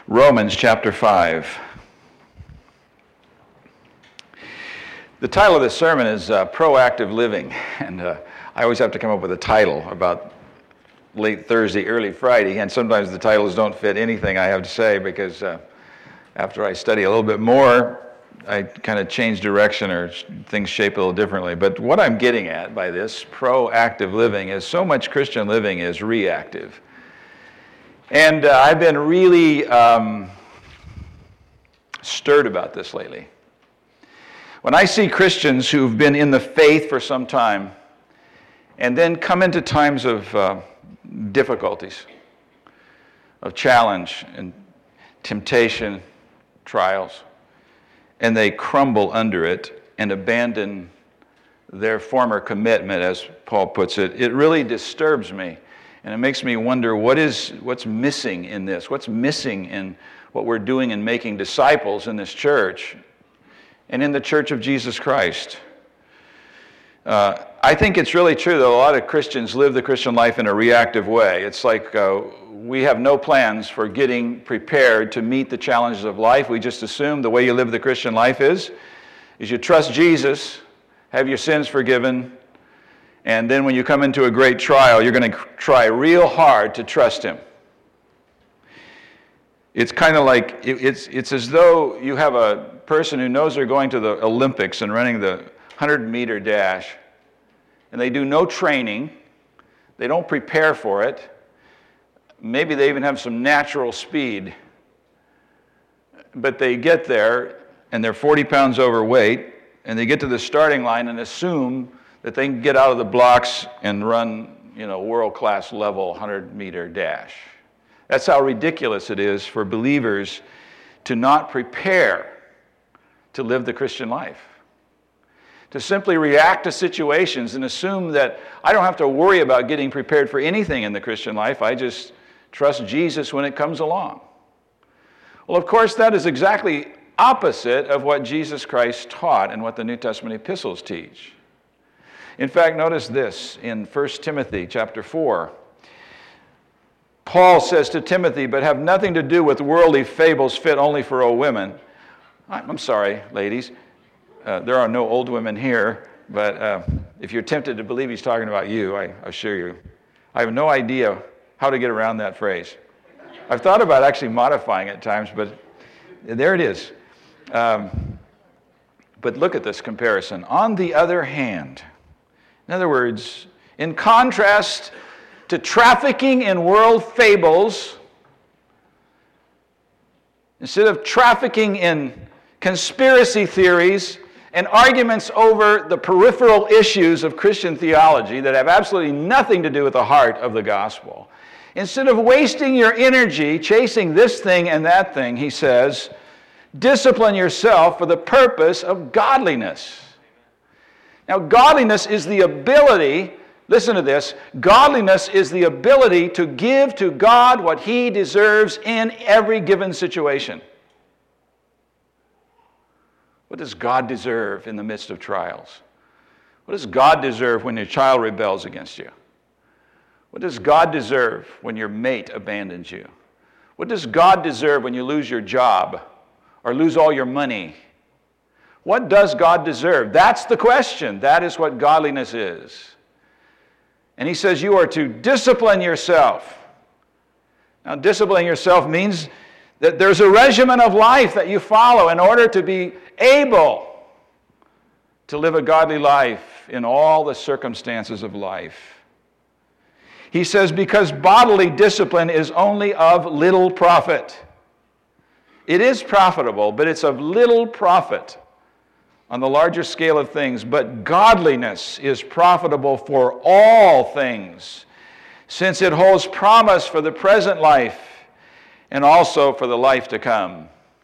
Romans chapter 5. The title of this sermon is Proactive Living, and I always have to come up with a title about late Thursday, early Friday, and sometimes the titles don't fit anything I have to say because after I study a little bit more, I kind of change direction or things shape a little differently. But what I'm getting at by this proactive living is so much Christian living is reactive. And I've been really stirred about this lately. When I see Christians who've been in the faith for some time and then come into times of difficulties, of challenge and temptation, trials, and they crumble under it and abandon their former commitment, as Paul puts it, it really disturbs me. And it makes me wonder what's missing in this? What's missing in what we're doing in making disciples in this church and in the Church of Jesus Christ? I think it's really true that a lot of Christians live the Christian life in a reactive way. It's like we have no plans for getting prepared to meet the challenges of life. We just assume the way you live the Christian life is you trust Jesus, have your sins forgiven, and then when you come into a great trial, you're going to try real hard to trust Him. It's kind of like, it's as though you have a person who knows they're going to the Olympics and running the 100-meter dash, and they do no training, they don't prepare for it, maybe they even have some natural speed, but they get there, and they're 40 pounds overweight, and they get to the starting line and assume that they can get out of the blocks and run, world-class level 100-meter dash. That's how ridiculous it is for believers to not prepare to live the Christian life. To simply react to situations and assume that I don't have to worry about getting prepared for anything in the Christian life. I just trust Jesus when it comes along. Well, of course, that is exactly opposite of what Jesus Christ taught and what the New Testament epistles teach. In fact, notice this in 1 Timothy chapter 4. Paul says to Timothy, but have nothing to do with worldly fables fit only for old women. I'm sorry, ladies. There are no old women here, but if you're tempted to believe he's talking about you, I assure you, I have no idea how to get around that phrase. I've thought about actually modifying it at times, but there it is. But look at this comparison. On the other hand, in other words, in contrast to trafficking in world fables, instead of trafficking in conspiracy theories and arguments over the peripheral issues of Christian theology that have absolutely nothing to do with the heart of the gospel, instead of wasting your energy chasing this thing and that thing, he says, discipline yourself for the purpose of godliness. Now, godliness is the ability, listen to this, godliness is the ability to give to God what He deserves in every given situation. What does God deserve in the midst of trials? What does God deserve when your child rebels against you? What does God deserve when your mate abandons you? What does God deserve when you lose your job or lose all your money? What does God deserve? That's the question. That is what godliness is. And he says you are to discipline yourself. Now, disciplining yourself means that there's a regimen of life that you follow in order to be able to live a godly life in all the circumstances of life. He says, because bodily discipline is only of little profit. It is profitable, but it's of little profit on the larger scale of things. But godliness is profitable for all things, since it holds promise for the present life and also for the life to come.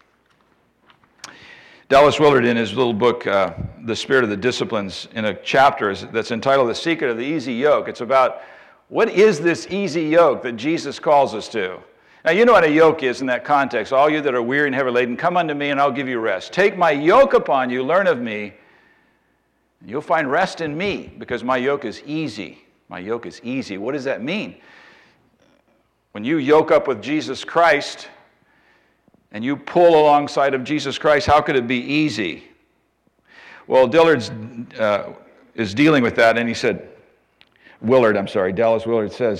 Dallas Willard, in his little book, The Spirit of the Disciplines, in a chapter that's entitled The Secret of the Easy Yoke, it's about what is this easy yoke that Jesus calls us to. Now, you know what a yoke is in that context. All you that are weary and heavy laden, come unto me and I'll give you rest. Take my yoke upon you, learn of me, and you'll find rest in me, because my yoke is easy. My yoke is easy. What does that mean? When you yoke up with Jesus Christ, and you pull alongside of Jesus Christ, how could it be easy? Well, Dallas Willard says,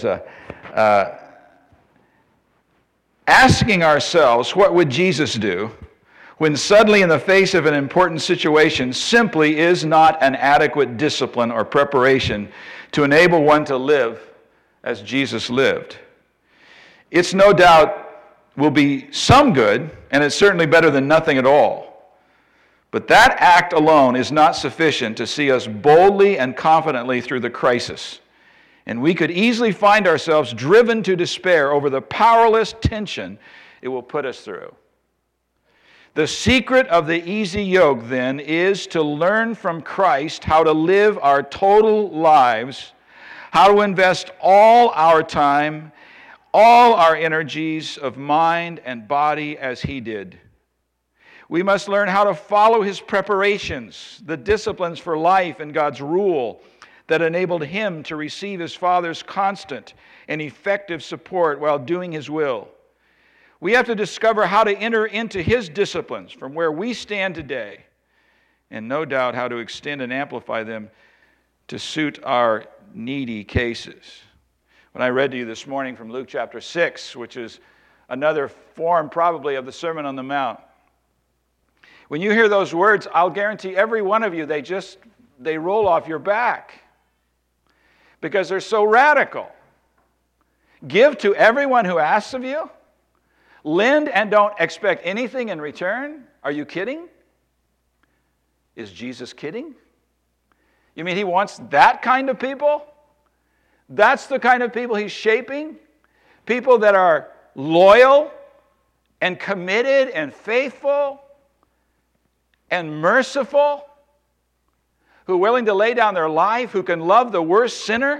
asking ourselves, what would Jesus do when suddenly in the face of an important situation simply is not an adequate discipline or preparation to enable one to live as Jesus lived. It's no doubt will be some good, and it's certainly better than nothing at all. But that act alone is not sufficient to see us boldly and confidently through the crisis. And we could easily find ourselves driven to despair over the powerless tension it will put us through. The secret of the easy yoke, then, is to learn from Christ how to live our total lives, how to invest all our time, all our energies of mind and body as He did. We must learn how to follow His preparations, the disciplines for life and God's rule that enabled Him to receive His Father's constant and effective support while doing His will. We have to discover how to enter into His disciplines from where we stand today, and no doubt how to extend and amplify them to suit our needy cases. When I read to you this morning from Luke chapter 6, which is another form probably of the Sermon on the Mount, when you hear those words, I'll guarantee every one of you, they roll off your back because they're so radical. Give to everyone who asks of you. Lend and don't expect anything in return. Are you kidding? Is Jesus kidding? You mean He wants that kind of people? That's the kind of people He's shaping? People that are loyal and committed and faithful and merciful, who are willing to lay down their life, who can love the worst sinner?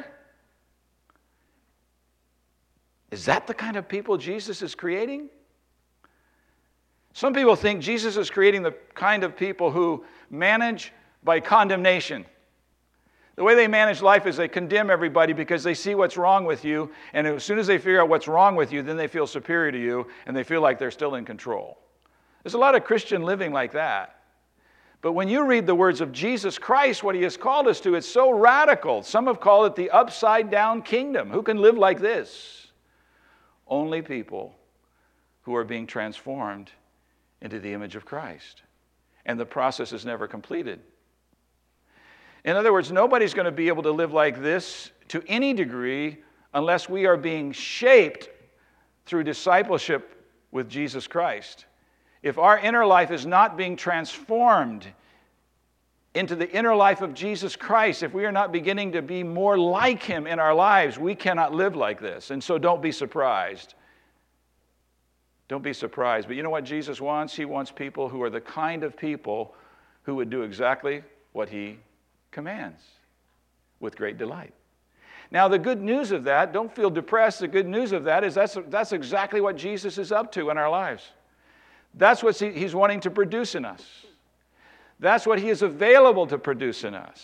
Is that the kind of people Jesus is creating? Some people think Jesus is creating the kind of people who manage by condemnation. The way they manage life is they condemn everybody because they see what's wrong with you, and as soon as they figure out what's wrong with you, then they feel superior to you, and they feel like they're still in control. There's a lot of Christian living like that. But when you read the words of Jesus Christ, what He has called us to, it's so radical. Some have called it the upside-down kingdom. Who can live like this? Only people who are being transformed into the image of Christ. And the process is never completed. In other words, nobody's going to be able to live like this to any degree unless we are being shaped through discipleship with Jesus Christ. If our inner life is not being transformed into the inner life of Jesus Christ, if we are not beginning to be more like Him in our lives, we cannot live like this. And so don't be surprised. Don't be surprised. But you know what Jesus wants? He wants people who are the kind of people who would do exactly what He commands with great delight. Now, the good news of that, don't feel depressed. The good news of that is that's exactly what Jesus is up to in our lives. That's what He's wanting to produce in us. That's what He is available to produce in us.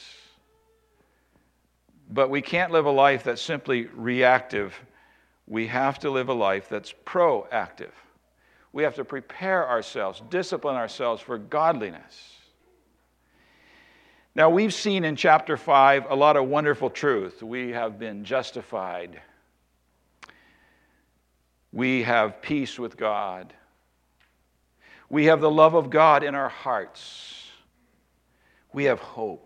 But we can't live a life that's simply reactive. We have to live a life that's proactive. We have to prepare ourselves, discipline ourselves for godliness. Now, we've seen in chapter 5 a lot of wonderful truth. We have been justified. We have peace with God. We have the love of God in our hearts. We have hope.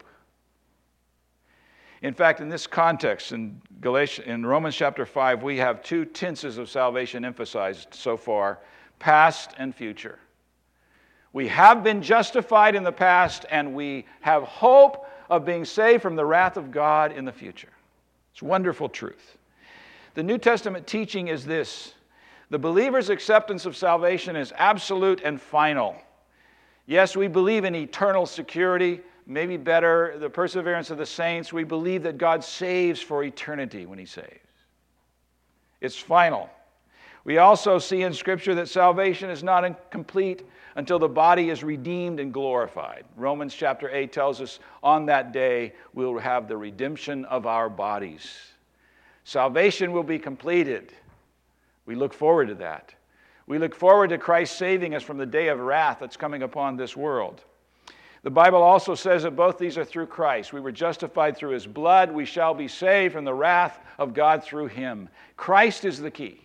In fact, in this context, in Romans chapter 5, we have two tenses of salvation emphasized so far, past and future. We have been justified in the past, and we have hope of being saved from the wrath of God in the future. It's wonderful truth. The New Testament teaching is this: the believer's acceptance of salvation is absolute and final. Yes, we believe in eternal security, maybe better, the perseverance of the saints. We believe that God saves for eternity when He saves. It's final. We also see in Scripture that salvation is not complete until the body is redeemed and glorified. Romans chapter 8 tells us on that day we'll have the redemption of our bodies. Salvation will be completed. We look forward to that. We look forward to Christ saving us from the day of wrath that's coming upon this world. The Bible also says that both these are through Christ. We were justified through His blood. We shall be saved from the wrath of God through Him. Christ is the key.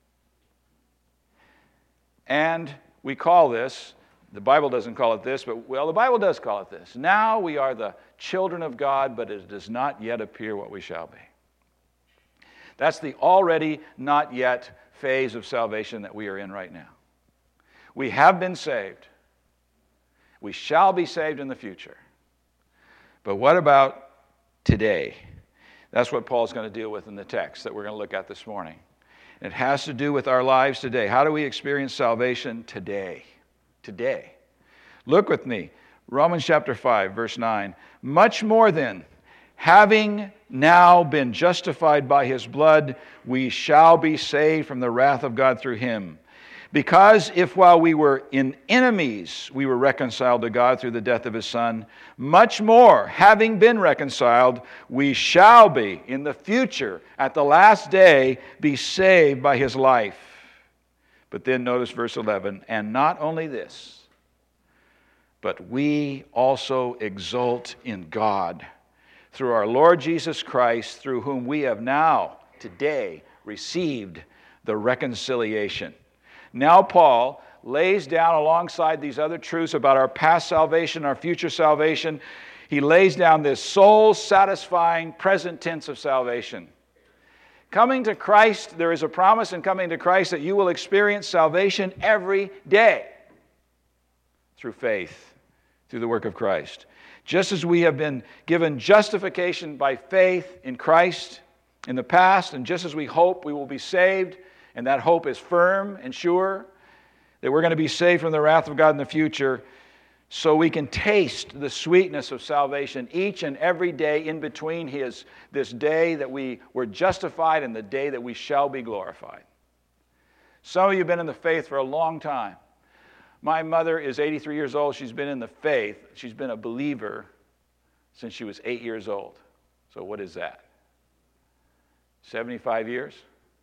And we call this, the Bible doesn't call it this, but the Bible does call it this. Now we are the children of God, but it does not yet appear what we shall be. That's the already not yet phase of salvation that we are in right now. We have been saved. We shall be saved in the future. But what about today? That's what Paul's going to deal with in the text that we're going to look at this morning. It has to do with our lives today. How do we experience salvation today? Today. Look with me. Romans chapter 5, verse 9. Much more then, having now been justified by His blood, we shall be saved from the wrath of God through Him. Because if while we were enemies, we were reconciled to God through the death of His Son, much more, having been reconciled, we shall be, in the future, at the last day, be saved by His life. But then notice verse 11, and not only this, but we also exult in God through our Lord Jesus Christ, through whom we have now, today, received the reconciliation. Now Paul lays down alongside these other truths about our past salvation, our future salvation, he lays down this soul-satisfying present tense of salvation. Coming to Christ, there is a promise in coming to Christ that you will experience salvation every day through faith, through the work of Christ. Just as we have been given justification by faith in Christ in the past, and just as we hope we will be saved, and that hope is firm and sure, that we're going to be saved from the wrath of God in the future, so we can taste the sweetness of salvation each and every day in between this day that we were justified and the day that we shall be glorified. Some of you have been in the faith for a long time. My mother is 83 years old. She's been in the faith. She's been a believer since she was 8 years old. So what is that? 75 years?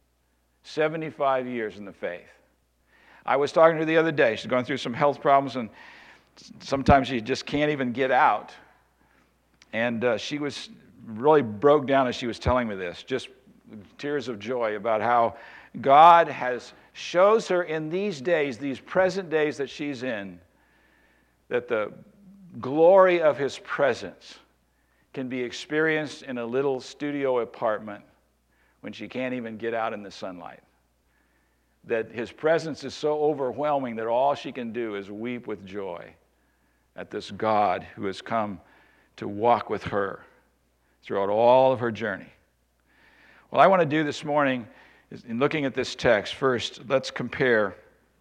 75 years in the faith. I was talking to her the other day. She's going through some health problems, and sometimes she just can't even get out. And she was really broke down as she was telling me this, just tears of joy about how God shows her in these days, these present days that she's in, that the glory of His presence can be experienced in a little studio apartment when she can't even get out in the sunlight. That His presence is so overwhelming that all she can do is weep with joy at this God who has come to walk with her throughout all of her journey. What I want to do this morning is, in looking at this text, first, let's compare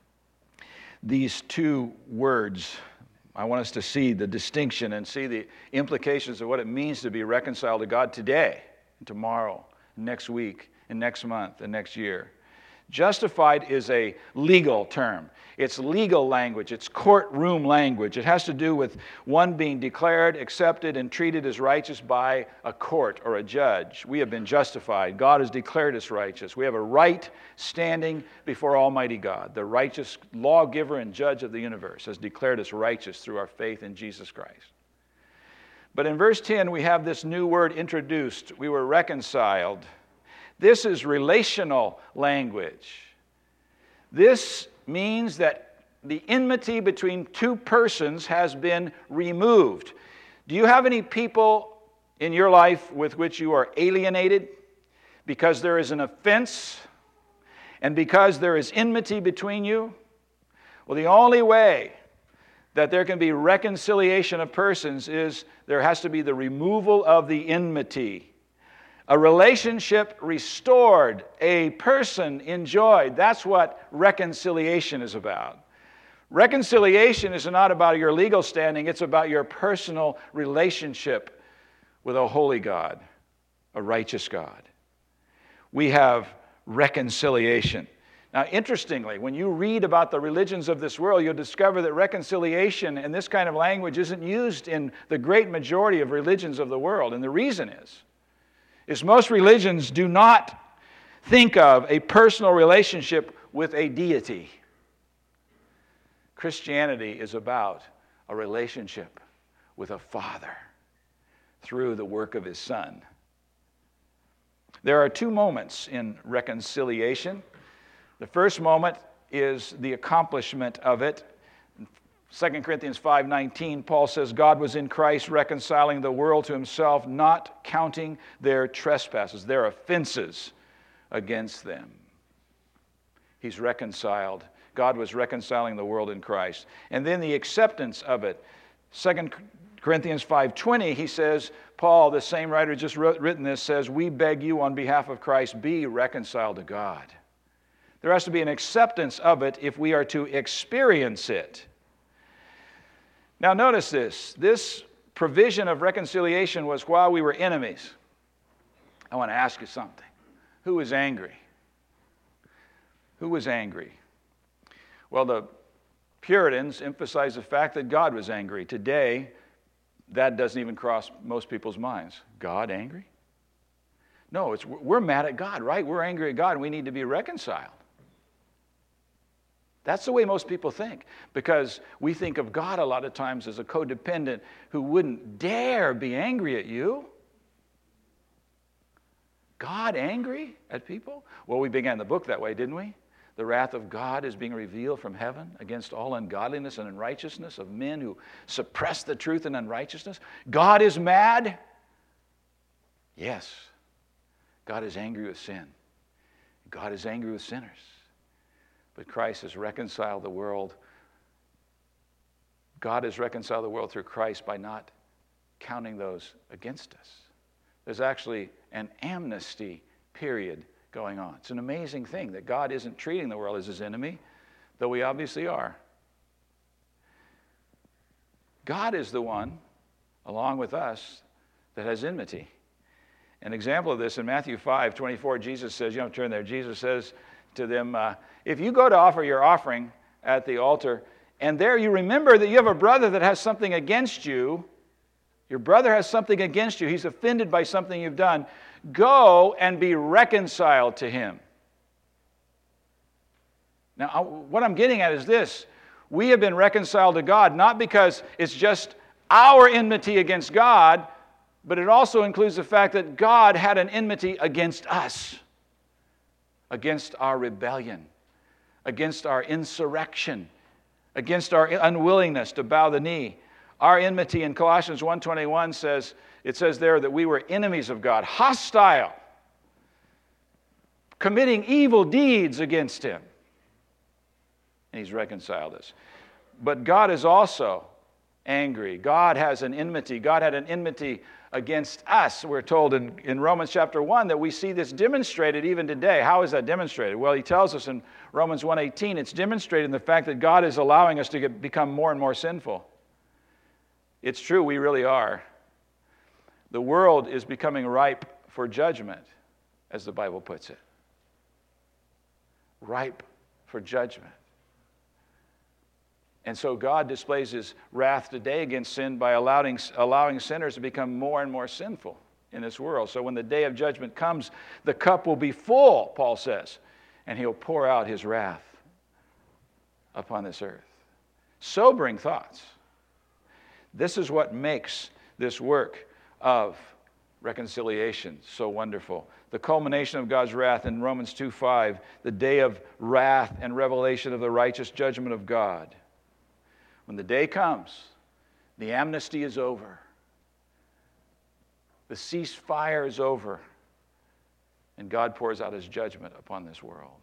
these two words. I want us to see the distinction and see the implications of what it means to be reconciled to God today and tomorrow, next week, and next month, and next year. Justified is a legal term. It's legal language. It's courtroom language. It has to do with one being declared, accepted, and treated as righteous by a court or a judge. We have been justified. God has declared us righteous. We have a right standing before Almighty God. The righteous lawgiver and judge of the universe has declared us righteous through our faith in Jesus Christ. But in verse 10, we have this new word introduced. We were reconciled. This is relational language. This means that the enmity between two persons has been removed. Do you have any people in your life with which you are alienated because there is an offense and because there is enmity between you? Well, the only way that there can be reconciliation of persons is there has to be the removal of the enmity. A relationship restored, a person enjoyed. That's what reconciliation is about. Reconciliation is not about your legal standing, it's about your personal relationship with a holy God, a righteous God. We have reconciliation. Now, interestingly, when you read about the religions of this world, you'll discover that reconciliation and this kind of language isn't used in the great majority of religions of the world. And the reason is most religions do not think of a personal relationship with a deity. Christianity is about a relationship with a Father through the work of His Son. There are two moments in reconciliation. The first moment is the accomplishment of it. In 2 Corinthians 5:19, Paul says, God was in Christ reconciling the world to Himself, not counting their trespasses, their offenses against them. He's reconciled. God was reconciling the world in Christ. And then the acceptance of it. 2 Corinthians 5:20, he says, Paul, the same writer just written this, says, we beg you on behalf of Christ, be reconciled to God. There has to be an acceptance of it if we are to experience it. Now notice this. This provision of reconciliation was while we were enemies. I want to ask you something. Who was angry? Who was angry? Well, the Puritans emphasized the fact that God was angry. Today, that doesn't even cross most people's minds. God angry? No, we're mad at God, right? We're angry at God and we need to be reconciled. That's the way most people think, because we think of God a lot of times as a codependent who wouldn't dare be angry at you. God angry at people? Well, we began the book that way, didn't we? The wrath of God is being revealed from heaven against all ungodliness and unrighteousness of men who suppress the truth in unrighteousness. God is mad? Yes. God is angry with sin. God is angry with sinners. But Christ has reconciled the world. God has reconciled the world through Christ by not counting those against us. There's actually an amnesty period going on. It's an amazing thing that God isn't treating the world as His enemy, though we obviously are. God is the one, along with us, that has enmity. An example of this in Matthew 5:24, Jesus says, you don't turn there, Jesus says to them, if you go to offer your offering at the altar, and there you remember that you have a brother that has something against you, your brother has something against you, he's offended by something you've done, go and be reconciled to him. Now, what I'm getting at is this. We have been reconciled to God, not because it's just our enmity against God, but it also includes the fact that God had an enmity against us, against our rebellion, against our insurrection, against our unwillingness to bow the knee. Our enmity in Colossians 1:21 says, it says there that we were enemies of God, hostile, committing evil deeds against Him. And He's reconciled us. But God is also angry. God has an enmity. God had an enmity against us. We're told in Romans chapter 1 that we see this demonstrated even today. How is that demonstrated? Well, he tells us in Romans 1:18, it's demonstrated in the fact that God is allowing us to become more and more sinful. It's true, we really are. The world is becoming ripe for judgment, as the Bible puts it. Ripe for judgment. And so God displays His wrath today against sin by allowing sinners to become more and more sinful in this world. So when the day of judgment comes, the cup will be full, Paul says, and He'll pour out His wrath upon this earth. Sobering thoughts. This is what makes this work of reconciliation so wonderful. The culmination of God's wrath in Romans 2:5, the day of wrath and revelation of the righteous judgment of God. When the day comes, the amnesty is over. The ceasefire is over. And God pours out His judgment upon this world.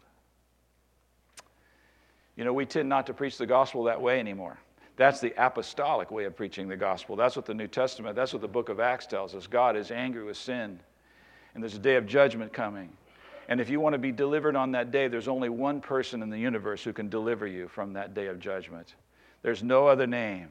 You know, we tend not to preach the gospel that way anymore. That's the apostolic way of preaching the gospel. That's what the New Testament, that's what the book of Acts tells us. God is angry with sin. And there's a day of judgment coming. And if you want to be delivered on that day, there's only one person in the universe who can deliver you from that day of judgment. There's no other name.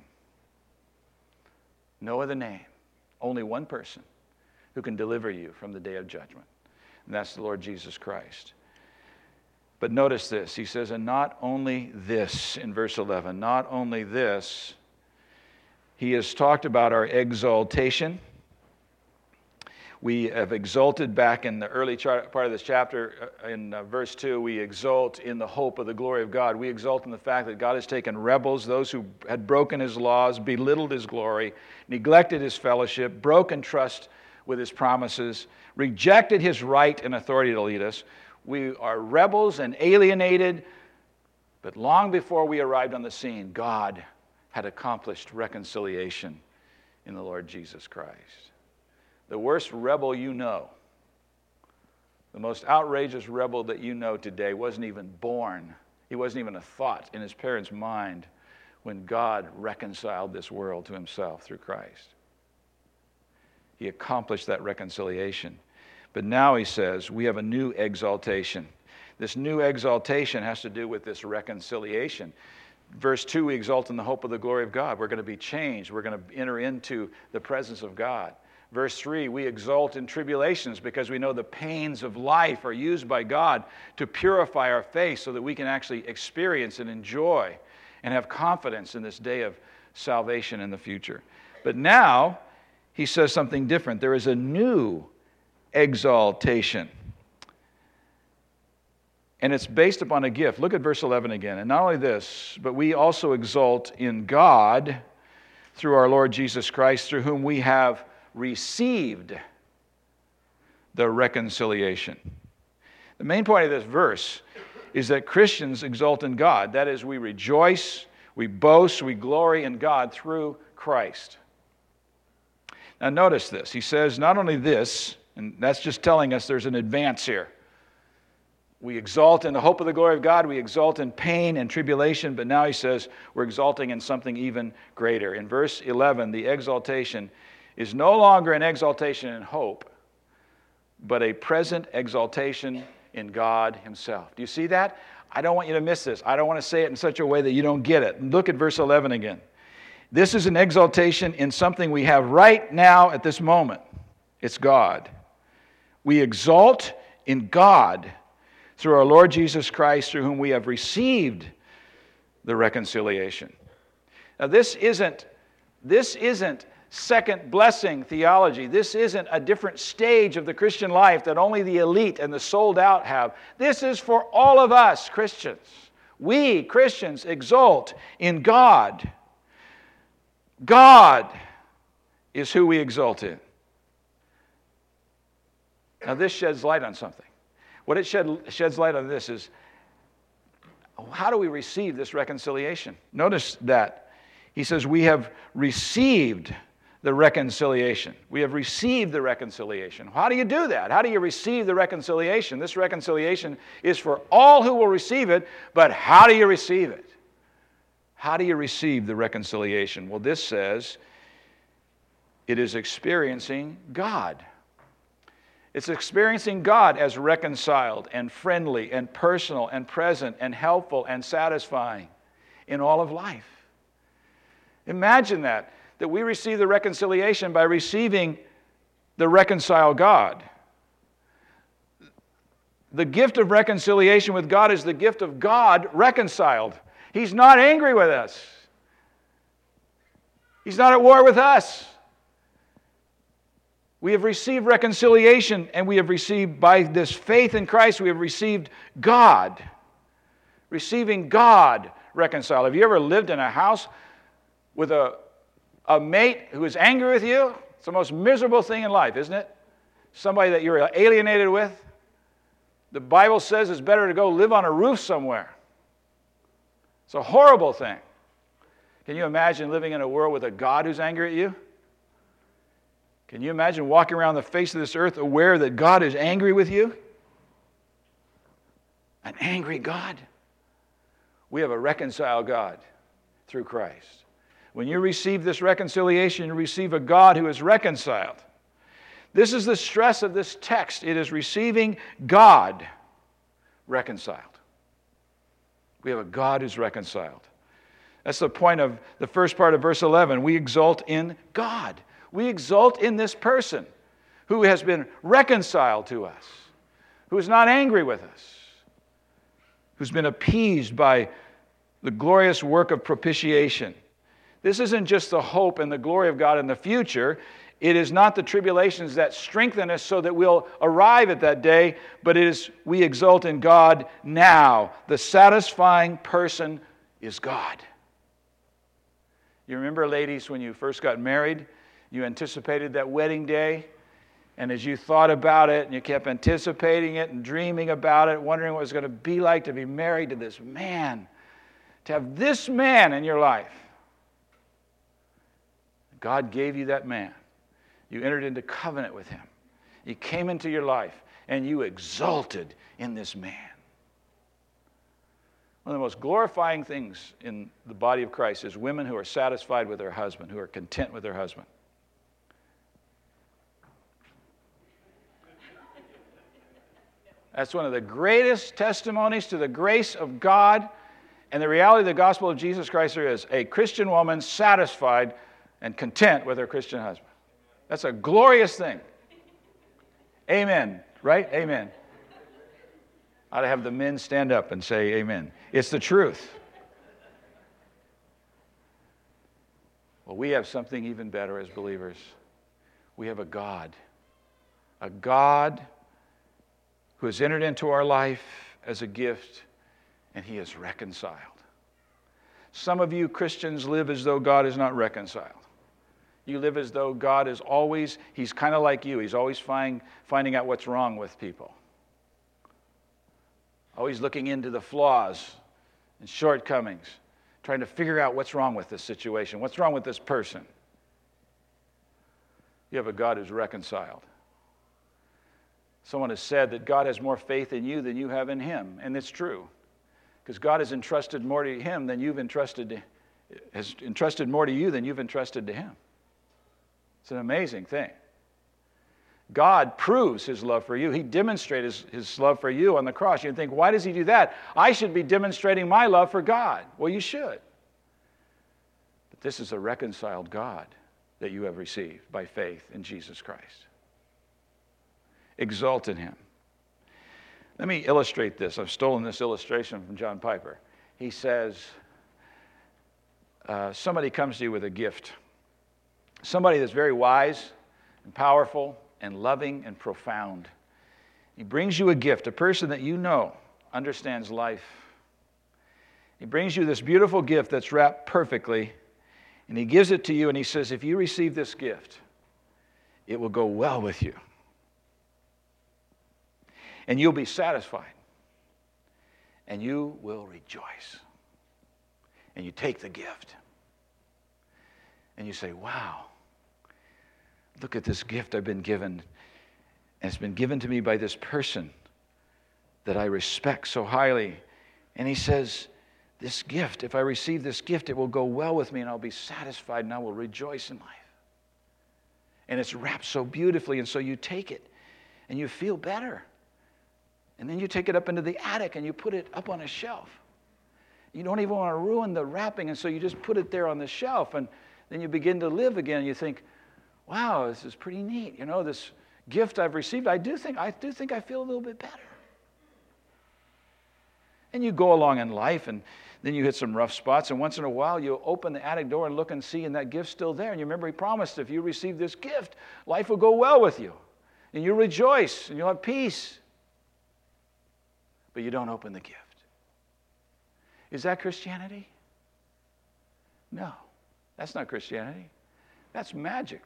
No other name. Only one person who can deliver you from the day of judgment. And that's the Lord Jesus Christ. But notice this. He says, and not only this, in verse 11, not only this, He has talked about our exaltation. We have exulted back in the early part of this chapter, in verse 2, we exult in the hope of the glory of God. We exult in the fact that God has taken rebels, those who had broken his laws, belittled his glory, neglected his fellowship, broken trust with his promises, rejected his right and authority to lead us. We are rebels and alienated, but long before we arrived on the scene, God had accomplished reconciliation in the Lord Jesus Christ. The worst rebel you know, the most outrageous rebel that you know today wasn't even born. He wasn't even a thought in his parents' mind when God reconciled this world to himself through Christ. He accomplished that reconciliation. But now he says, we have a new exaltation. This new exaltation has to do with this reconciliation. Verse 2, we exult in the hope of the glory of God. We're going to be changed. We're going to enter into the presence of God. Verse 3, we exult in tribulations because we know the pains of life are used by God to purify our faith so that we can actually experience and enjoy and have confidence in this day of salvation in the future. But now, he says something different. There is a new exaltation. And it's based upon a gift. Look at verse 11 again. And not only this, but we also exult in God through our Lord Jesus Christ, through whom we have received the reconciliation. The main point of this verse is that Christians exult in God. That is, we rejoice, we boast, we glory in God through Christ. Now notice this. He says not only this, and that's just telling us there's an advance here. We exalt in the hope of the glory of God. We exalt in pain and tribulation. But now he says we're exalting in something even greater. In verse 11, the exaltation is no longer an exaltation in hope, but a present exaltation in God himself. Do you see that? I don't want you to miss this. I don't want to say it in such a way that you don't get it. Look at verse 11 again. This is an exaltation in something we have right now at this moment. It's God. We exalt in God through our Lord Jesus Christ, through whom we have received the reconciliation. Now this isn't second blessing theology. This isn't a different stage of the Christian life that only the elite and the sold out have. This is for all of us Christians. We Christians exult in God. God is who we exult in. Now this sheds light on something. What it sheds light on this is, how do we receive this reconciliation? Notice that he says we have received the reconciliation. We have received the reconciliation. How do you do that? How do you receive the reconciliation? This reconciliation is for all who will receive it, but how do you receive it? How do you receive the reconciliation? Well, this says it is experiencing God. It's experiencing God as reconciled and friendly and personal and present and helpful and satisfying in all of life. Imagine that we receive the reconciliation by receiving the reconciled God. The gift of reconciliation with God is the gift of God reconciled. He's not angry with us. He's not at war with us. We have received reconciliation, and we have received, by this faith in Christ, we have received God. Receiving God reconciled. Have you ever lived in a house with a mate who is angry with you? It's the most miserable thing in life, isn't it? Somebody that you're alienated with. The Bible says it's better to go live on a roof somewhere. It's a horrible thing. Can you imagine living in a world with a God who's angry at you? Can you imagine walking around the face of this earth aware that God is angry with you? An angry God? We have a reconciled God through Christ. When you receive this reconciliation, you receive a God who is reconciled. This is the stress of this text. It is receiving God reconciled. We have a God who's reconciled. That's the point of the first part of verse 11. We exult in God. We exult in this person who has been reconciled to us, who is not angry with us, who's been appeased by the glorious work of propitiation. This isn't just the hope and the glory of God in the future. It is not the tribulations that strengthen us so that we'll arrive at that day, but it is we exult in God now. The satisfying person is God. You remember, ladies, when you first got married, you anticipated that wedding day, and as you thought about it, and you kept anticipating it and dreaming about it, wondering what it was going to be like to be married to this man, to have this man in your life. God gave you that man. You entered into covenant with him. He came into your life, and you exulted in this man. One of the most glorifying things in the body of Christ is women who are satisfied with their husband, who are content with their husband. That's one of the greatest testimonies to the grace of God and the reality of the gospel of Jesus Christ there is. A Christian woman satisfied and content with her Christian husband. That's a glorious thing. Amen. Right? Amen. I ought to have the men stand up and say amen. It's the truth. Well, we have something even better as believers. We have a God who has entered into our life as a gift, and he is reconciled. Some of you Christians live as though God is not reconciled. You live as though God is always, he's kind of like you. He's always finding out what's wrong with people. Always looking into the flaws and shortcomings, trying to figure out what's wrong with this situation, what's wrong with this person. You have a God who's reconciled. Someone has said that God has more faith in you than you have in him, and it's true. Because God has entrusted more to him than you've entrusted more to you than you've entrusted to him. It's an amazing thing. God proves his love for you. He demonstrated his love for you on the cross. You think, why does he do that? I should be demonstrating my love for God. Well, you should. But this is a reconciled God that you have received by faith in Jesus Christ. Exult in him. Let me illustrate this. I've stolen this illustration from John Piper. He says, somebody comes to you with a gift. Somebody that's very wise and powerful and loving and profound. He brings you a gift, a person that you know understands life. He brings you this beautiful gift that's wrapped perfectly, and he gives it to you, and he says, if you receive this gift, it will go well with you. And you'll be satisfied. And you will rejoice. And you take the gift. And you say, wow, look at this gift I've been given. And it's been given to me by this person that I respect so highly. And he says, this gift, if I receive this gift, it will go well with me and I'll be satisfied and I will rejoice in life. And it's wrapped so beautifully, and so you take it and you feel better. And then you take it up into the attic and you put it up on a shelf. You don't even want to ruin the wrapping, and so you just put it there on the shelf, and then you begin to live again, and you think, wow, this is pretty neat. You know, this gift I've received, I do think I feel a little bit better. And you go along in life, and then you hit some rough spots, and once in a while you open the attic door and look and see, and that gift's still there. And you remember he promised if you receive this gift, life will go well with you. And you'll rejoice, and you'll have peace. But you don't open the gift. Is that Christianity? No, that's not Christianity. That's magic.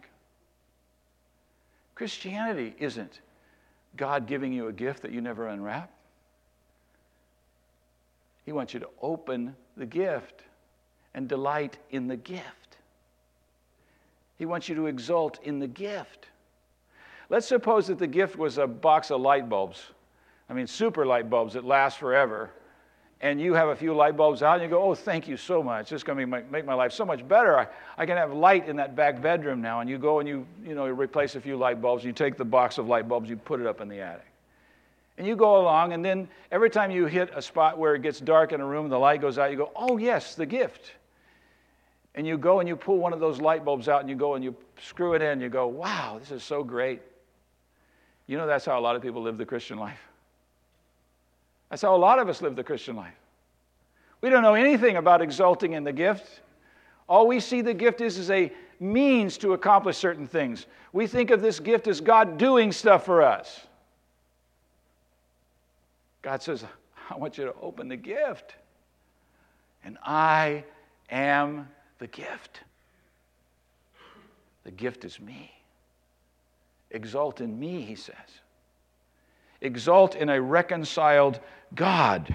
Christianity isn't God giving you a gift that you never unwrap. He wants you to open the gift and delight in the gift. He wants you to exult in the gift. Let's suppose that the gift was a box of light bulbs. I mean, super light bulbs that last forever. And you have a few light bulbs out, and you go, oh, thank you so much. This is going to make my life so much better. I can have light in that back bedroom now. And you go and you replace a few light bulbs. You take the box of light bulbs, you put it up in the attic. And you go along, and then every time you hit a spot where it gets dark in a room, the light goes out, you go, oh, yes, the gift. And you go and you pull one of those light bulbs out, and you go and you screw it in, and you go, wow, this is so great. You know, that's how a lot of people live the Christian life. That's how a lot of us live the Christian life. We don't know anything about exulting in the gift. All we see the gift is a means to accomplish certain things. We think of this gift as God doing stuff for us. God says, I want you to open the gift. And I am the gift. The gift is me. Exalt in me, he says. Exalt in a reconciled God.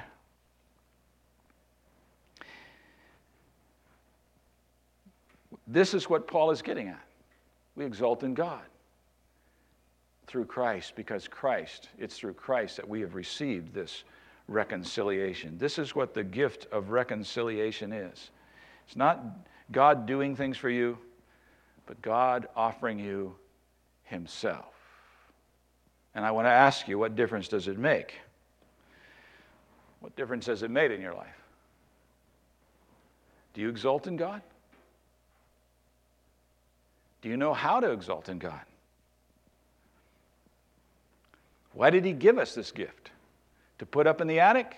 This is what Paul is getting at. We exalt in God through Christ, because it's through Christ that we have received this reconciliation. This is what the gift of reconciliation is. It's not God doing things for you, but God offering you himself. And I want to ask you, what difference does it make? What difference has it made in your life? Do you exalt in God? Do you know how to exalt in God? Why did he give us this gift? To put up in the attic?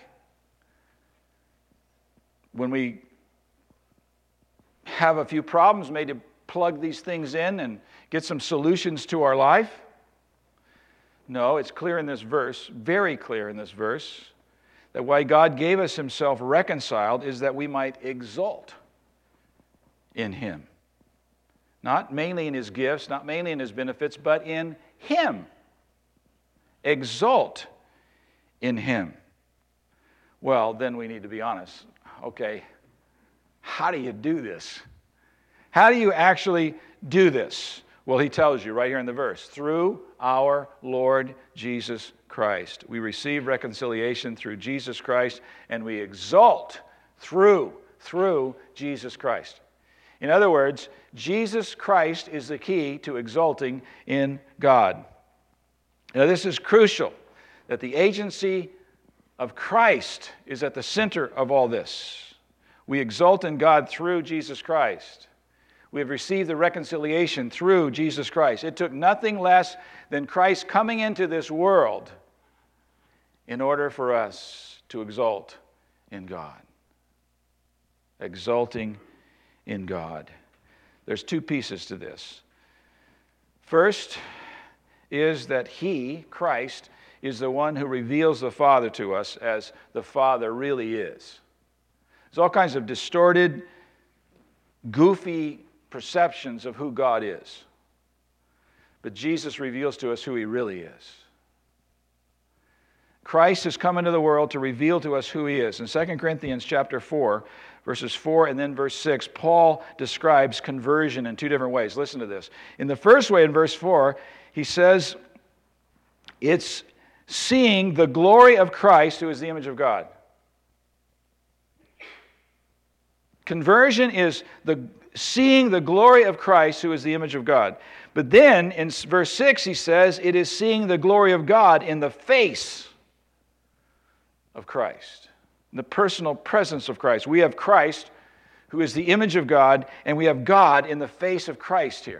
When we have a few problems, maybe to plug these things in and get some solutions to our life? No, it's clear in this verse, very clear in this verse, that why God gave us himself reconciled is that we might exult in him. Not mainly in his gifts, not mainly in his benefits, but in him. Exult in him. Well, then we need to be honest. Okay, how do you do this? How do you actually do this? Well, he tells you right here in the verse. Through our Lord Jesus Christ. We receive reconciliation through Jesus Christ, and we exult through Jesus Christ. In other words, Jesus Christ is the key to exulting in God. Now, this is crucial, that the agency of Christ is at the center of all this. We exult in God through Jesus Christ. We have received the reconciliation through Jesus Christ. It took nothing less than Christ coming into this world in order for us to exult in God. Exulting in God. There's two pieces to this. First is that he, Christ, is the one who reveals the Father to us as the Father really is. There's all kinds of distorted, goofy perceptions of who God is. But Jesus reveals to us who he really is. Christ has come into the world to reveal to us who he is. In 2 Corinthians chapter 4, verses 4 and then verse 6, Paul describes conversion in two different ways. Listen to this. In the first way, in verse 4, he says, it's seeing the glory of Christ, who is the image of God. Conversion is seeing the glory of Christ, who is the image of God. But then in verse 6, he says, it is seeing the glory of God in the face of Christ, in the personal presence of Christ. We have Christ, who is the image of God, and we have God in the face of Christ here.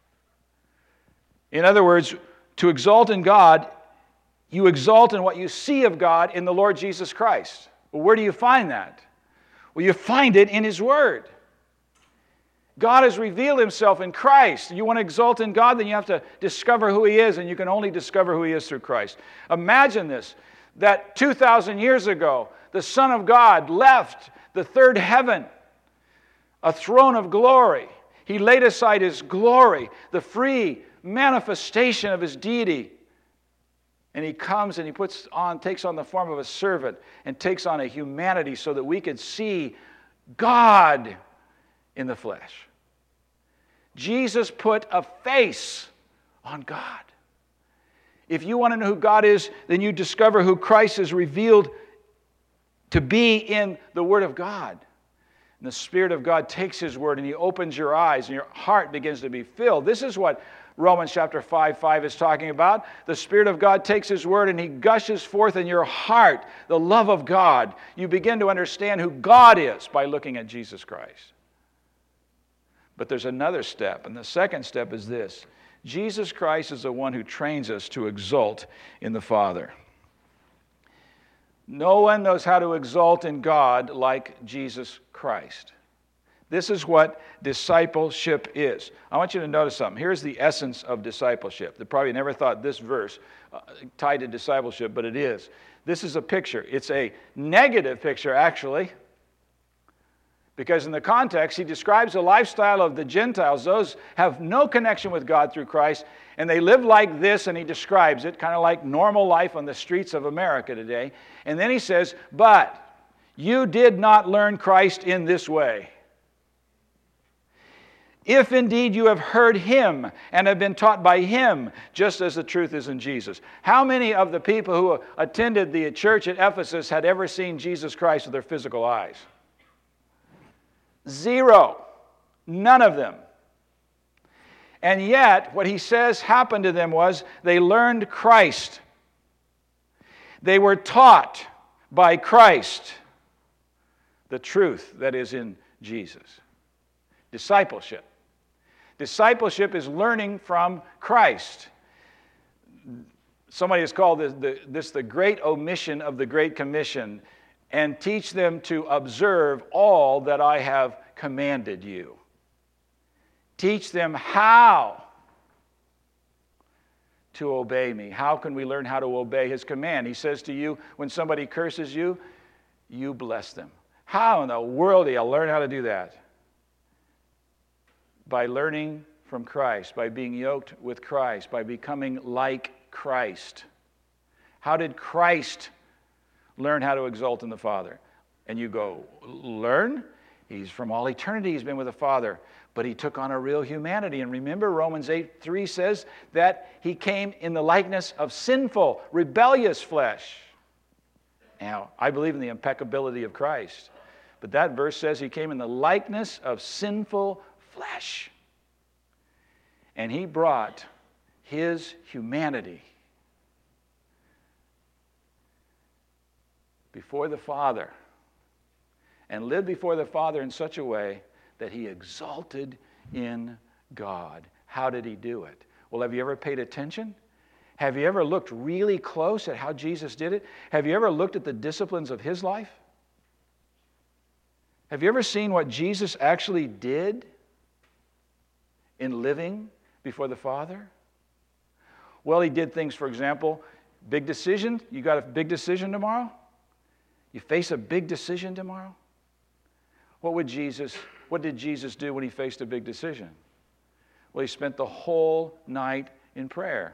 In other words, to exalt in God, you exalt in what you see of God in the Lord Jesus Christ. Well, where do you find that? Well, you find it in his Word. God has revealed himself in Christ. You want to exalt in God, then you have to discover who he is, and you can only discover who he is through Christ. Imagine this, that 2,000 years ago, the Son of God left the third heaven, a throne of glory. He laid aside his glory, the free manifestation of his deity. And he comes and he takes on the form of a servant and takes on a humanity so that we could see God in the flesh. Jesus put a face on God. If you want to know who God is, then you discover who Christ is revealed to be in the Word of God. And the Spirit of God takes his Word and he opens your eyes and your heart begins to be filled. This is what Romans chapter 5 is talking about. The Spirit of God takes his Word and he gushes forth in your heart the love of God. You begin to understand who God is by looking at Jesus Christ. But there's another step, and the second step is this. Jesus Christ is the one who trains us to exult in the Father. No one knows how to exult in God like Jesus Christ. This is what discipleship is. I want you to notice something. Here's the essence of discipleship. They probably never thought this verse tied to discipleship, but it is. This is a picture. It's a negative picture, actually, because in the context, he describes the lifestyle of the Gentiles. Those have no connection with God through Christ, and they live like this, and he describes it, kind of like normal life on the streets of America today. And then he says, but you did not learn Christ in this way. If indeed you have heard Him and have been taught by Him, just as the truth is in Jesus. How many of the people who attended the church at Ephesus had ever seen Jesus Christ with their physical eyes? 0. None of them. And yet, what he says happened to them was they learned Christ. They were taught by Christ the truth that is in Jesus. Discipleship. Discipleship is learning from Christ. Somebody has called this the great omission of the Great Commission, and teach them to observe all that I have commanded you. Teach them how to obey me. How can we learn how to obey His command? He says to you, when somebody curses you, you bless them. How in the world do you learn how to do that? By learning from Christ, by being yoked with Christ, by becoming like Christ. How did Christ learn how to exult in the Father? And you go, learn? He's from all eternity, He's been with the Father. But He took on a real humanity. And remember, Romans 8:3 says that He came in the likeness of sinful, rebellious flesh. Now, I believe in the impeccability of Christ. But that verse says He came in the likeness of sinful flesh. And He brought His humanity before the Father and lived before the Father in such a way that He exalted in God. How did He do it? Well, have you ever paid attention? Have you ever looked really close at how Jesus did it? Have you ever looked at the disciplines of His life? Have you ever seen what Jesus actually did in living before the Father? Well, He did things, for example, big decision. You got a big decision tomorrow? You face a big decision tomorrow? What did Jesus do when He faced a big decision? Well, He spent the whole night in prayer.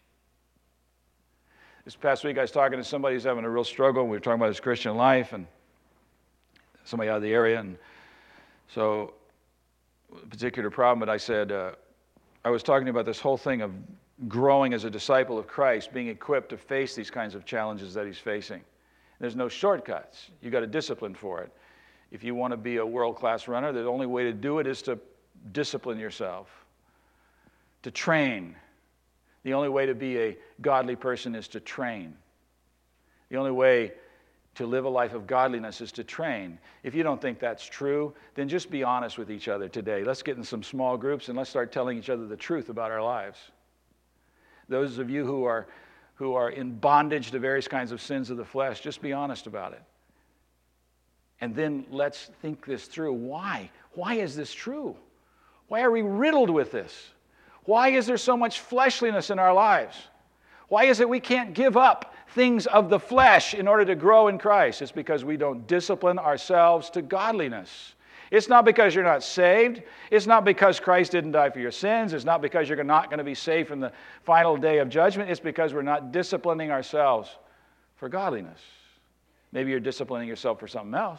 This past week I was talking to somebody who's having a real struggle. We were talking about his Christian life, and somebody out of the area, and so a particular problem, but I said, I was talking about this whole thing of growing as a disciple of Christ, being equipped to face these kinds of challenges that he's facing. There's no shortcuts. You got to discipline for it. If you want to be a world-class runner, the only way to do it is to discipline yourself, to train. The only way to be a godly person is to train. The only way to live a life of godliness is to train. If you don't think that's true, then just be honest with each other today. Let's get in some small groups and let's start telling each other the truth about our lives. Those of you who are in bondage to various kinds of sins of the flesh, just be honest about it. And then let's think this through. Why? Why is this true? Why are we riddled with this? Why is there so much fleshliness in our lives? Why is it we can't give up things of the flesh in order to grow in Christ? It's because we don't discipline ourselves to godliness. It's not because you're not saved. It's not because Christ didn't die for your sins. It's not because you're not going to be saved from the final day of judgment. It's because we're not disciplining ourselves for godliness. Maybe you're disciplining yourself for something else.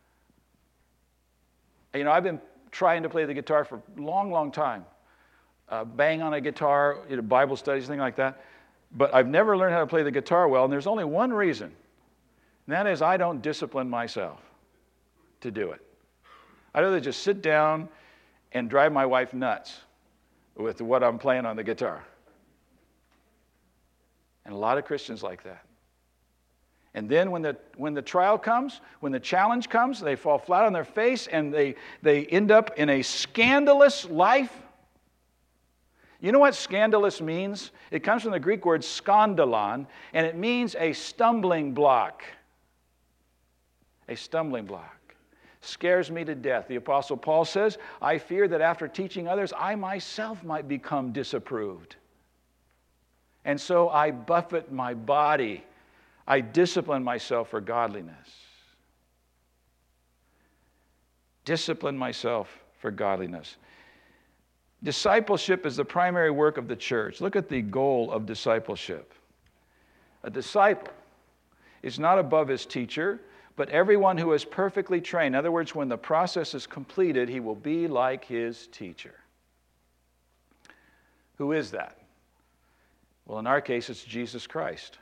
You know, I've been trying to play the guitar for a long, long time. Bang on a guitar, Bible studies, things like that. But I've never learned how to play the guitar well, and there's only one reason. And that is I don't discipline myself to do it. I'd rather just sit down and drive my wife nuts with what I'm playing on the guitar. And a lot of Christians like that. And then when the trial comes, when the challenge comes, they fall flat on their face and they end up in a scandalous life. You know what scandalous means? It comes from the Greek word skandalon, and it means a stumbling block. A stumbling block. scares me to death. The Apostle Paul says, I fear that after teaching others, I myself might become disapproved. And so I buffet my body. I discipline myself for godliness. Discipline myself for godliness. Discipleship is the primary work of the church. Look at the goal of discipleship. A disciple is not above his teacher, but everyone who is perfectly trained. In other words, when the process is completed, he will be like his teacher. Who is that? Well, in our case, it's Jesus Christ.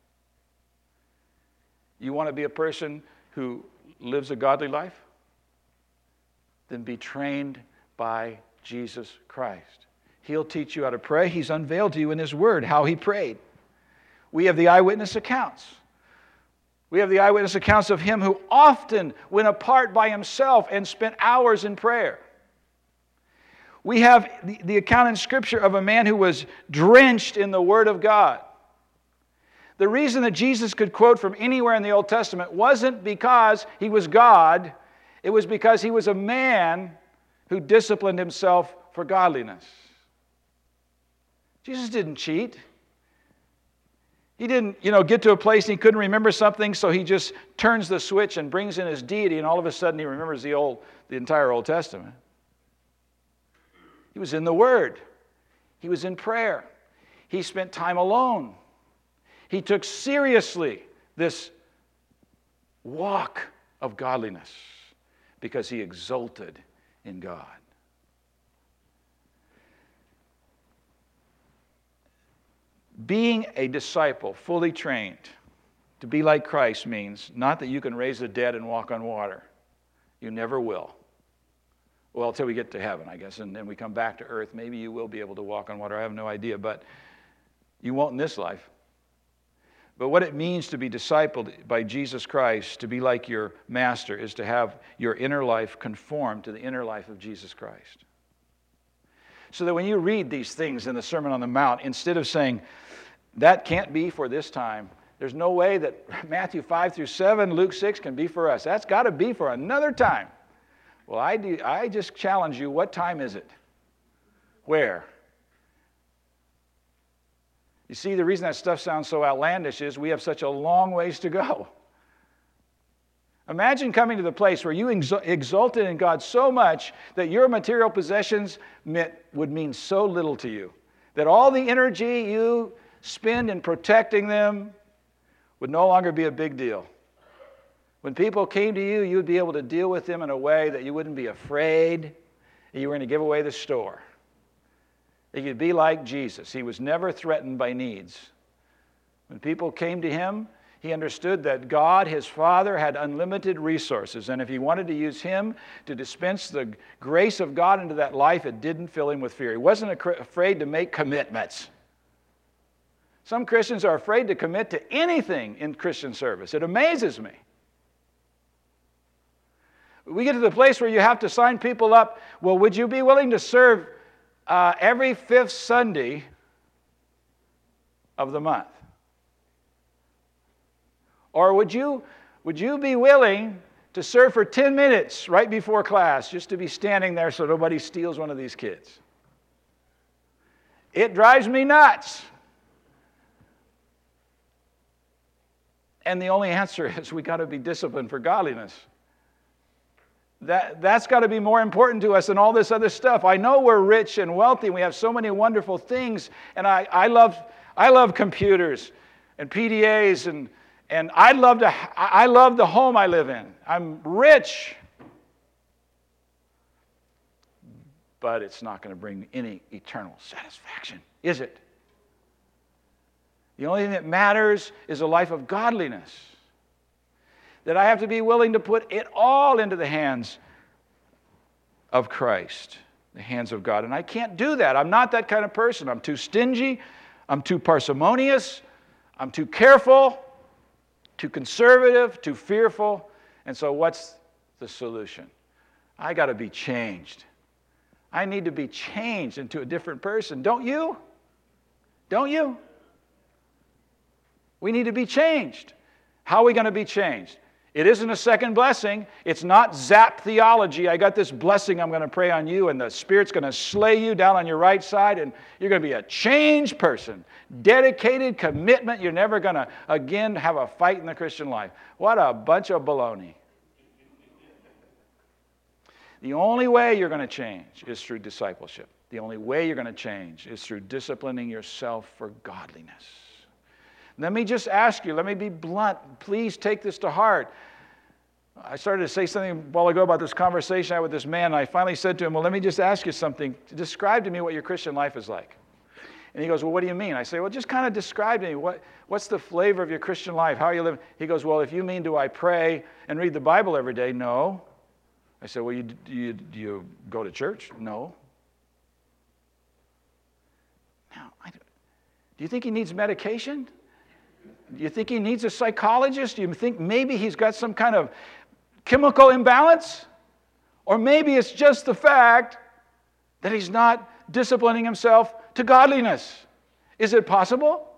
You want to be a person who lives a godly life? Then be trained by Jesus Christ. He'll teach you how to pray. He's unveiled to you in His Word how He prayed. We have the eyewitness accounts. We have the eyewitness accounts of Him who often went apart by Himself and spent hours in prayer. We have the account in Scripture of a man who was drenched in the Word of God. The reason that Jesus could quote from anywhere in the Old Testament wasn't because He was God. It was because He was a man who disciplined Himself for godliness. Jesus didn't cheat. He didn't, get to a place and He couldn't remember something, so He just turns the switch and brings in His deity, and all of a sudden He remembers the entire Old Testament. He was in the Word. He was in prayer. He spent time alone. He took seriously this walk of godliness because he exulted in God. Being a disciple, fully trained, to be like Christ means not that you can raise the dead and walk on water. You never will. Well, until we get to heaven, I guess, and then we come back to earth. Maybe you will be able to walk on water. I have no idea, but you won't in this life. But what it means to be discipled by Jesus Christ, to be like your master, is to have your inner life conform to the inner life of Jesus Christ. So that when you read these things in the Sermon on the Mount, instead of saying, that can't be for this time, there's no way that Matthew 5 through 7, Luke 6 can be for us. That's got to be for another time. Well, I just challenge you, what time is it? Where? You see, the reason that stuff sounds so outlandish is we have such a long ways to go. Imagine coming to the place where you exulted in God so much that your material possessions would mean so little to you, that all the energy you spend in protecting them would no longer be a big deal. When people came to you, you would be able to deal with them in a way that you wouldn't be afraid that you were going to give away the store. That you'd be like Jesus. He was never threatened by needs. When people came to Him, He understood that God, His Father, had unlimited resources. And if He wanted to use Him to dispense the grace of God into that life, it didn't fill Him with fear. He wasn't afraid to make commitments. Some Christians are afraid to commit to anything in Christian service. It amazes me. We get to the place where you have to sign people up. Well, would you be willing to serve every fifth Sunday of the month? Or would you be willing to serve for 10 minutes right before class just to be standing there so nobody steals one of these kids? It drives me nuts. And the only answer is we got to be disciplined for godliness. That's got to be more important to us than all this other stuff. I know we're rich and wealthy and we have so many wonderful things, and I love computers and PDAs and I love the home I live in. I'm rich. But it's not going to bring any eternal satisfaction, is it? The only thing that matters is a life of godliness. That I have to be willing to put it all into the hands of Christ, the hands of God. And I can't do that. I'm not that kind of person. I'm too stingy. I'm too parsimonious. I'm too careful, too conservative, too fearful. And so what's the solution? I got to be changed. I need to be changed into a different person. Don't you? Don't you? We need to be changed. How are we going to be changed? It isn't a second blessing. It's not zap theology. I got this blessing I'm going to pray on you, and the Spirit's going to slay you down on your right side, and you're going to be a changed person. Dedicated commitment. You're never going to, again, have a fight in the Christian life. What a bunch of baloney. The only way you're going to change is through discipleship. The only way you're going to change is through disciplining yourself for godliness. Let me just ask you, let me be blunt. Please take this to heart. I started to say something a while ago about this conversation I had with this man, and I finally said to him, well, let me just ask you something. Describe to me what your Christian life is like. And he goes, well, what do you mean? I say, well, just kind of describe to me. What's the flavor of your Christian life? How are you living? He goes, well, if you mean do I pray and read the Bible every day? No. I said, well, do you go to church? No. Now, do you think he needs medication? Do you think he needs a psychologist? Do you think maybe he's got some kind of chemical imbalance? Or maybe it's just the fact that he's not disciplining himself to godliness. Is it possible?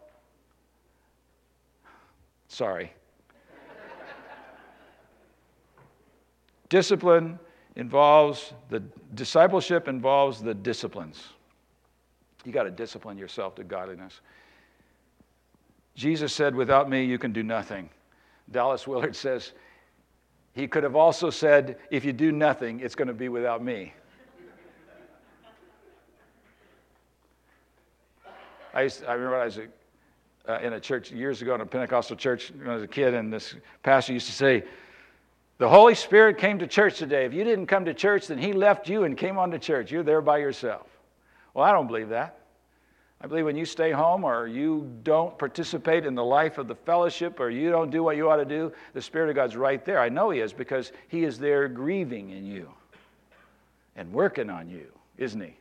Sorry. Discipline involves discipleship involves the disciplines. You got to discipline yourself to godliness. Jesus said, without me, you can do nothing. Dallas Willard says, he could have also said, if you do nothing, it's going to be without me. I remember I was in a church years ago, in a Pentecostal church when I was a kid, and this pastor used to say, the Holy Spirit came to church today. If you didn't come to church, then he left you and came on to church. You're there by yourself. Well, I don't believe that. I believe when you stay home or you don't participate in the life of the fellowship or you don't do what you ought to do, the Spirit of God's right there. I know he is because he is there grieving in you and working on you, isn't he?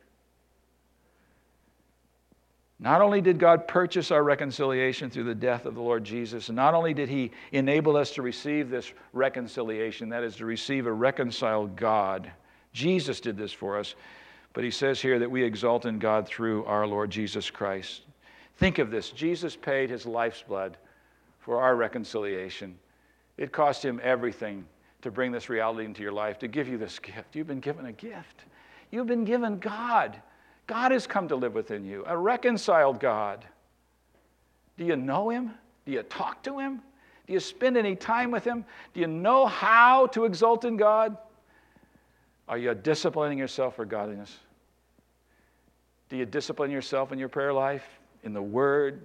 Not only did God purchase our reconciliation through the death of the Lord Jesus, not only did he enable us to receive this reconciliation, that is to receive a reconciled God. Jesus did this for us. But he says here that we exalt in God through our Lord Jesus Christ. Think of this. Jesus paid his life's blood for our reconciliation. It cost him everything to bring this reality into your life, to give you this gift. You've been given a gift. You've been given God. God has come to live within you, a reconciled God. Do you know him? Do you talk to him? Do you spend any time with him? Do you know how to exult in God? Are you disciplining yourself for godliness? Do you discipline yourself in your prayer life, in the Word?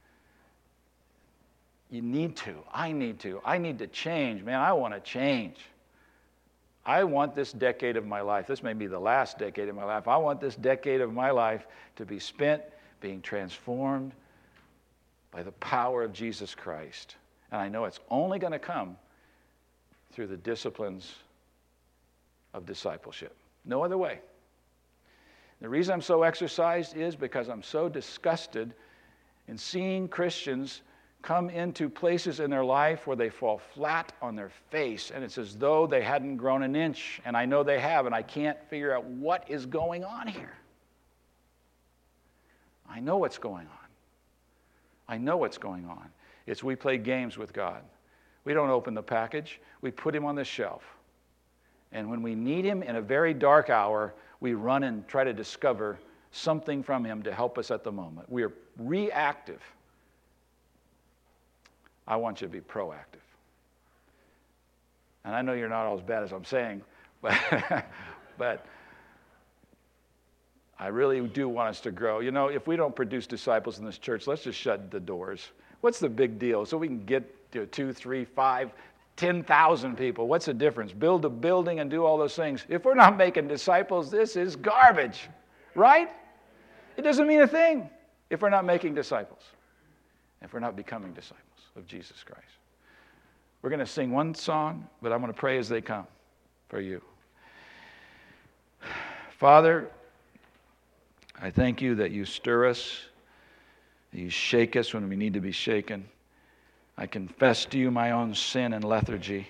You need to. I need to. I need to change. Man, I want to change. I want this decade of my life. This may be the last decade of my life. I want this decade of my life to be spent being transformed by the power of Jesus Christ. And I know it's only going to come through the disciplines of discipleship. No other way. The reason I'm so exercised is because I'm so disgusted in seeing Christians come into places in their life where they fall flat on their face, and it's as though they hadn't grown an inch, and I know they have, and I can't figure out what is going on here. I know what's going on. I know what's going on. It's we play games with God. We don't open the package. We put him on the shelf. And when we need him in a very dark hour, we run and try to discover something from him to help us at the moment. We are reactive. I want you to be proactive. And I know you're not all as bad as I'm saying, but I really do want us to grow. You know, if we don't produce disciples in this church, let's just shut the doors. What's the big deal? So we can get to 2, 3, 5, 10,000 people. What's the difference? Build a building and do all those things. If we're not making disciples, this is garbage, right? It doesn't mean a thing if we're not making disciples, if we're not becoming disciples of Jesus Christ. We're going to sing one song, but I'm going to pray as they come for you. Father, I thank you that you stir us, that you shake us when we need to be shaken. I confess to you my own sin and lethargy.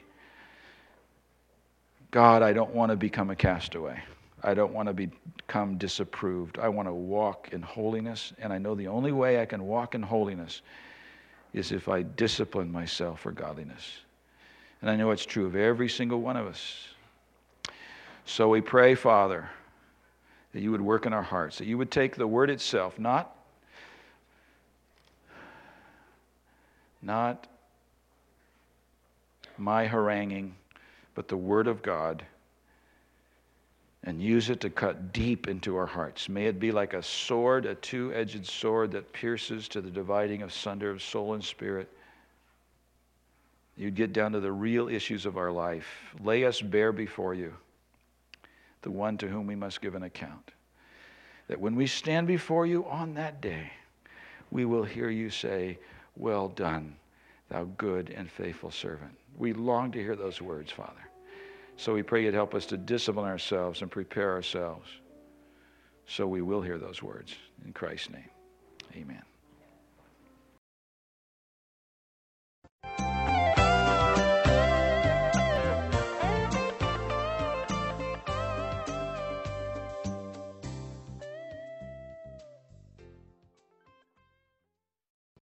God, I don't want to become a castaway. I don't want to become disapproved. I want to walk in holiness, and I know the only way I can walk in holiness is if I discipline myself for godliness. And I know it's true of every single one of us. So we pray, Father, that you would work in our hearts, that you would take the word itself, not my haranguing, but the word of God, and use it to cut deep into our hearts. May it be like a sword, a two-edged sword that pierces to the dividing asunder of soul and spirit. You'd get down to the real issues of our life. Lay us bare before you, the one to whom we must give an account. That when we stand before you on that day, we will hear you say, "Well done, thou good and faithful servant." We long to hear those words, Father. So we pray you'd help us to discipline ourselves and prepare ourselves so we will hear those words. In Christ's name, amen.